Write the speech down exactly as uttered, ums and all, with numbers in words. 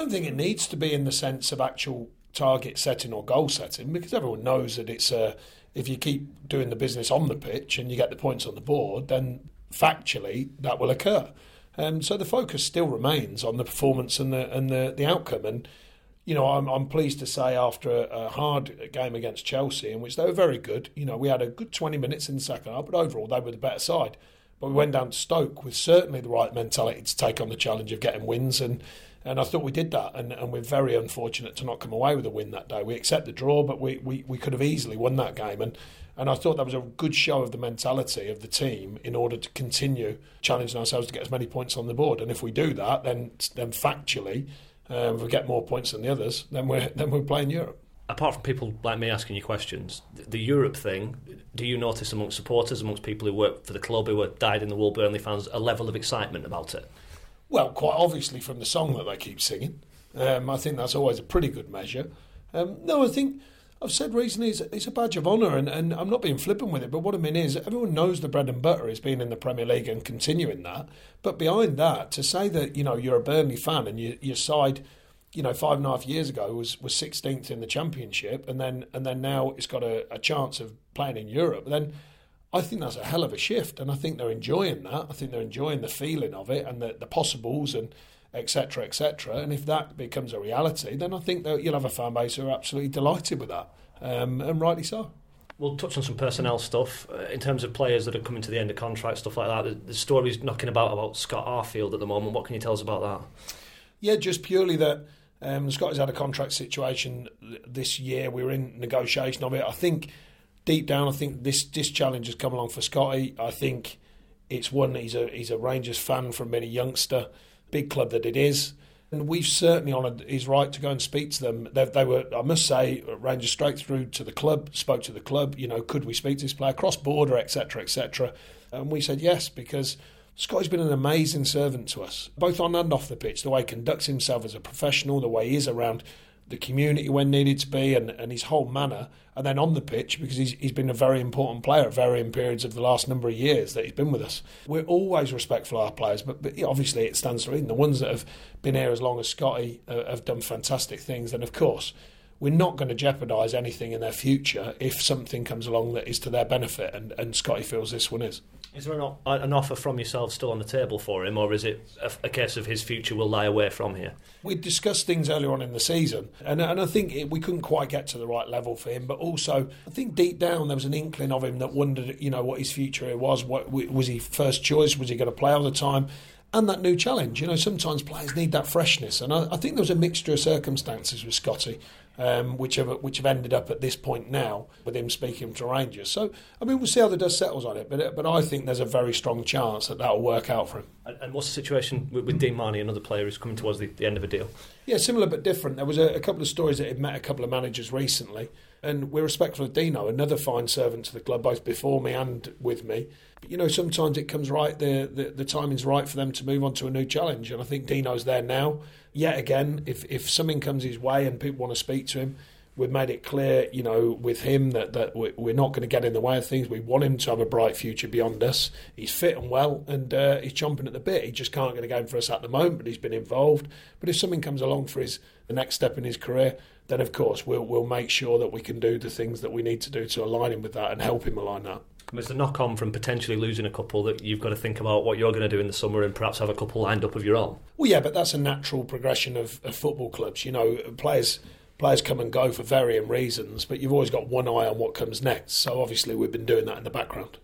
don't think it needs to be in the sense of actual target setting or goal setting, because everyone knows that it's a, if you keep doing the business on the pitch and you get the points on the board, then factually that will occur. Um, so the focus still remains on the performance and the and the, the outcome. And you know, I'm, I'm pleased to say after a, a hard game against Chelsea, in which they were very good, you know, we had a good twenty minutes in the second half, but overall they were the better side. But we went down to Stoke with certainly the right mentality to take on the challenge of getting wins, and And I thought we did that, and, and we're very unfortunate to not come away with a win that day. We accept the draw, but we, we, we could have easily won that game. And, and I thought that was a good show of the mentality of the team in order to continue challenging ourselves to get as many points on the board. And if we do that, then then factually, um, if we get more points than the others, then we're, then we're playing Europe. Apart from people like me asking you questions, the Europe thing, do you notice amongst supporters, amongst people who work for the club, who are dyed-in-the-wool Burnley fans, a level of excitement about it? Well, quite obviously from the song that they keep singing. Um, I think that's always a pretty good measure. Um, no, I think I've said recently it's, it's a badge of honour, and, and I'm not being flippant with it, but what I mean is everyone knows the bread and butter is being in the Premier League and continuing that. But behind that, to say that, you know, you're a Burnley fan and you, your side, you know, five and a half years ago was, was sixteenth in the Championship, and then and then now it's got a, a chance of playing in Europe, then I think that's a hell of a shift, and I think they're enjoying that. I think they're enjoying the feeling of it and the, the possibles and et cetera, et cetera. And if that becomes a reality, then I think that you'll have a fan base who are absolutely delighted with that, um, and rightly so. We'll touch on some personnel stuff uh, in terms of players that are coming to the end of contract, stuff like that. The, the story's knocking about about Scott Arfield at the moment. What can you tell us about that? Yeah, just purely that um, Scott has had a contract situation this year. We're in negotiation of it. I think deep down, I think this this challenge has come along for Scotty. I think it's one, he's a he's a Rangers fan from being a youngster, big club that it is. And we've certainly honoured his right to go and speak to them. They, they were, I must say, Rangers straight through to the club, spoke to the club, you know, could we speak to this player, cross-border, et cetera, et cetera. And we said yes, because Scotty's been an amazing servant to us, both on and off the pitch, the way he conducts himself as a professional, the way he is around the community when needed to be, and, and his whole manner, and then on the pitch, because he's he's been a very important player at varying periods of the last number of years that he's been with us. We're always respectful of our players, but, but obviously it stands to reason. The ones that have been here as long as Scotty uh, have done fantastic things, and of course we're not going to jeopardise anything in their future if something comes along that is to their benefit, and, and Scotty feels this one is. Is there an, an offer from yourself still on the table for him, or is it a, a case of his future will lie away from here? We discussed things earlier on in the season, and, and I think it, we couldn't quite get to the right level for him, but also I think deep down there was an inkling of him that wondered, you know, what his future was. What, was he first choice? Was he going to play all the time? And that new challenge. You know, sometimes players need that freshness, and I, I think there was a mixture of circumstances with Scotty, um, which have which have ended up at this point now with him speaking to Rangers. So, I mean, we'll see how the dust settles on it, but but I think there's a very strong chance that that will work out for him. And, and what's the situation with, with Dean Marney, another player who's coming towards the, the end of a deal? Yeah, similar but different. There was a, a couple of stories that he'd met a couple of managers recently, and we're respectful of Dino, another fine servant to the club, both before me and with me. But, you know, sometimes it comes right, the, the, the timing's right for them to move on to a new challenge, and I think Dino's there now. Yet again, if, if something comes his way and people want to speak to him, we've made it clear, you know, with him that, that we're not going to get in the way of things. We want him to have a bright future beyond us. He's fit and well, and uh, he's chomping at the bit. He just can't get a game for us at the moment, but he's been involved. But if something comes along for his the next step in his career, then of course we'll we'll make sure that we can do the things that we need to do to align him with that and help him align that. There's the knock-on from potentially losing a couple that you've got to think about what you're going to do in the summer and perhaps have a couple lined up of your own. Well, yeah, but that's a natural progression of, of football clubs. You know, players players come and go for varying reasons, but you've always got one eye on what comes next. So obviously we've been doing that in the background.